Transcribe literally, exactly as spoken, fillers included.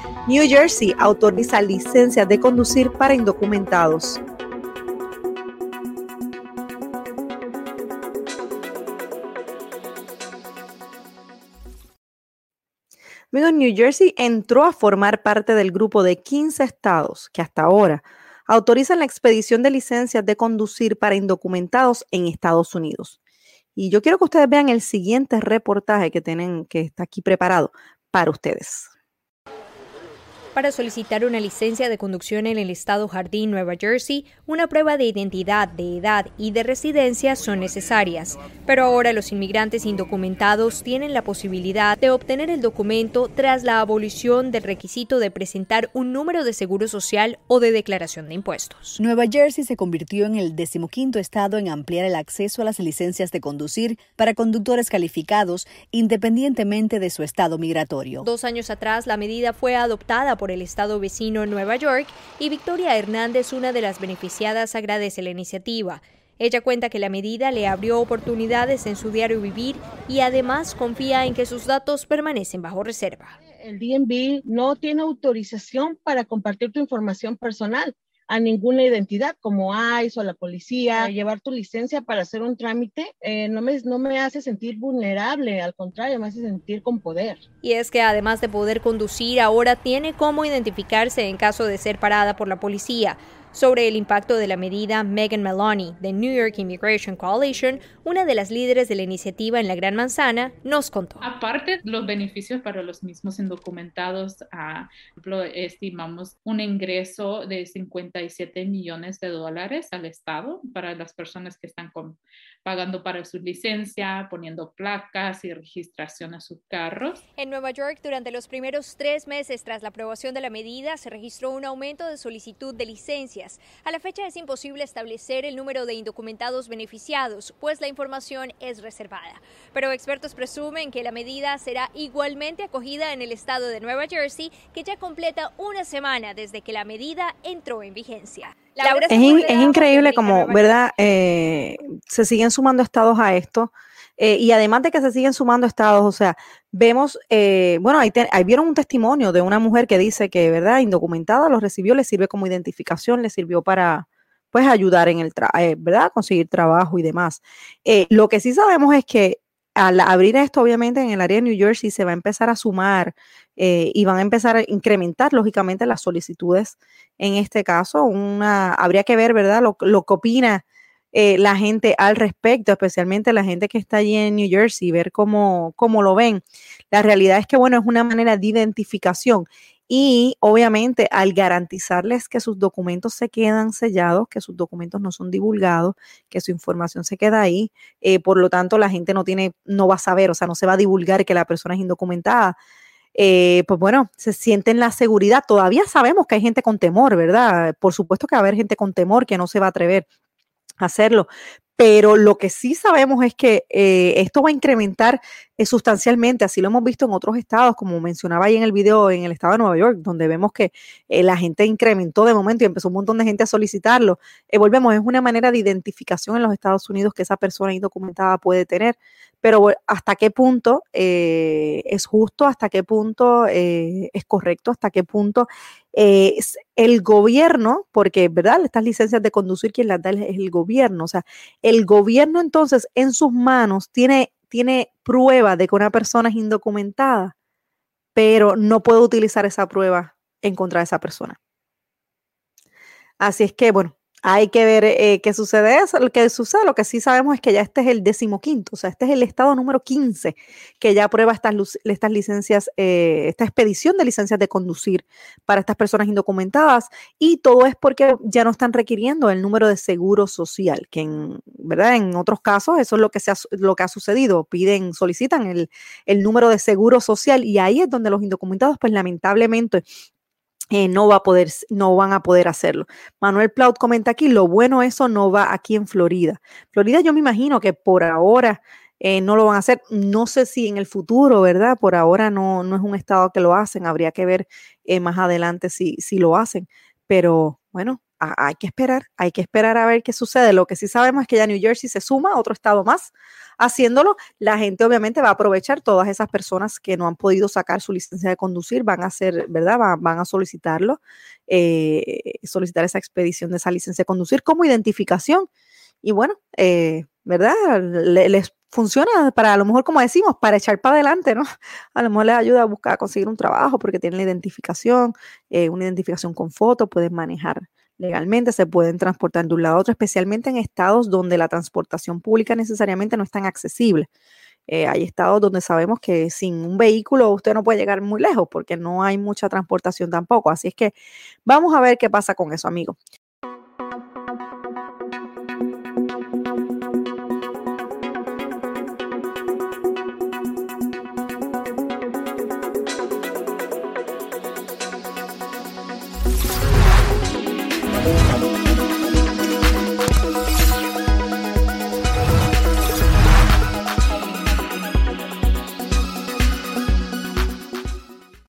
New Jersey autoriza licencias de conducir para indocumentados. Amigos, New Jersey entró a formar parte del grupo de quince estados que hasta ahora autorizan la expedición de licencias de conducir para indocumentados en Estados Unidos. Y yo quiero que ustedes vean el siguiente reportaje que tienen, que está aquí preparado para ustedes. Para solicitar una licencia de conducción en el estado Jardín, Nueva Jersey, una prueba de identidad, de edad y de residencia son necesarias. Pero ahora los inmigrantes indocumentados tienen la posibilidad de obtener el documento tras la abolición del requisito de presentar un número de seguro social o de declaración de impuestos. Nueva Jersey se convirtió en el decimoquinto estado en ampliar el acceso a las licencias de conducir para conductores calificados, independientemente de su estado migratorio. Dos años atrás, la medida fue adoptada por el estado vecino Nueva York y Victoria Hernández, una de las beneficiadas, agradece la iniciativa. Ella cuenta que la medida le abrió oportunidades en su diario vivir y además confía en que sus datos permanecen bajo reserva. El D M V no tiene autorización para compartir tu información personal a ninguna identidad como I C E o la policía. Llevar tu licencia para hacer un trámite eh, no, me, no me hace sentir vulnerable, al contrario, me hace sentir con poder. Y es que además de poder conducir, ahora tiene cómo identificarse en caso de ser parada por la policía. Sobre el impacto de la medida, Megan Maloney, de New York Immigration Coalition, una de las líderes de la iniciativa en la Gran Manzana, nos contó. Aparte, los beneficios para los mismos indocumentados, uh, por ejemplo, estimamos un ingreso de cincuenta y siete millones de dólares al Estado para las personas que están con, pagando para su licencia, poniendo placas y registración a sus carros. En Nueva York, durante los primeros tres meses tras la aprobación de la medida, se registró un aumento de solicitud de licencias. A la fecha es imposible establecer el número de indocumentados beneficiados, pues la información es reservada. Pero expertos presumen que la medida será igualmente acogida en el estado de Nueva Jersey, que ya completa una semana desde que la medida entró en vigencia. Es, in, es increíble como, ¿verdad? Eh, se siguen sumando estados a esto. Eh, y además de que se siguen sumando estados, o sea, vemos, eh, bueno, ahí, te, ahí vieron un testimonio de una mujer que dice que, ¿verdad?, indocumentada, lo recibió, le sirve como identificación, le sirvió para, pues, ayudar en el, tra- eh, ¿verdad?, conseguir trabajo y demás. Eh, lo que sí sabemos es que al abrir esto, obviamente, en el área de New Jersey se va a empezar a sumar eh, y van a empezar a incrementar, lógicamente, las solicitudes. En este caso, una, habría que ver, ¿verdad?, lo, lo que opina Eh, la gente al respecto, especialmente la gente que está allí en New Jersey, ver cómo, cómo lo ven. La realidad es que, bueno, es una manera de identificación y obviamente al garantizarles que sus documentos se quedan sellados, que sus documentos no son divulgados, que su información se queda ahí, eh, por lo tanto la gente no tiene, no va a saber, o sea, no se va a divulgar que la persona es indocumentada. Eh, pues bueno, se sienten la seguridad. Todavía sabemos que hay gente con temor, ¿verdad? Por supuesto que va a haber gente con temor que no se va a atrever hacerlo, pero lo que sí sabemos es que eh, esto va a incrementar eh, sustancialmente, así lo hemos visto en otros estados, como mencionaba ahí en el video, en el estado de Nueva York, donde vemos que eh, la gente incrementó de momento y empezó un montón de gente a solicitarlo. Eh, volvemos, es una manera de identificación en los Estados Unidos que esa persona indocumentada puede tener, pero hasta qué punto eh, es justo, hasta qué punto eh, es correcto, hasta qué punto eh, es el gobierno, porque, ¿verdad?, estas licencias de conducir, quien las da es el gobierno, o sea, el gobierno entonces en sus manos tiene, tiene prueba de que una persona es indocumentada, pero no puede utilizar esa prueba en contra de esa persona. Así es que, bueno, hay que ver eh, qué sucede eso, lo que sucede. Lo que sí sabemos es que ya este es el decimoquinto, o sea, este es el estado número quince que ya aprueba estas, estas licencias, eh, esta expedición de licencias de conducir para estas personas indocumentadas, y todo es porque ya no están requiriendo el número de seguro social, que en, ¿verdad?, en otros casos eso es lo que, se ha, lo que ha sucedido, piden, solicitan el, el número de seguro social, y ahí es donde los indocumentados, pues lamentablemente, Eh, no va a poder, no van a poder hacerlo. Manuel Plaut comenta aquí, lo bueno eso no va aquí en Florida. Florida yo me imagino que por ahora eh, no lo van a hacer. No sé si en el futuro, ¿verdad? Por ahora no, no es un estado que lo hacen. Habría que ver eh, más adelante si, si lo hacen. Pero bueno, a- hay que esperar, hay que esperar a ver qué sucede. Lo que sí sabemos es que ya New Jersey se suma a otro estado más haciéndolo. La gente obviamente va a aprovechar, todas esas personas que no han podido sacar su licencia de conducir van a hacer, ¿verdad? Van, van a solicitarlo, eh, solicitar esa expedición de esa licencia de conducir como identificación. Y bueno, eh, ¿verdad? Le- les funciona para, a lo mejor, como decimos, para echar para adelante, ¿no? A lo mejor les ayuda a buscar, a conseguir un trabajo porque tienen la identificación, eh, una identificación con foto, pueden manejar legalmente, se pueden transportar de un lado a otro, especialmente en estados donde la transportación pública necesariamente no es tan accesible. Eh, hay estados donde sabemos que sin un vehículo usted no puede llegar muy lejos porque no hay mucha transportación tampoco. Así es que vamos a ver qué pasa con eso, amigos.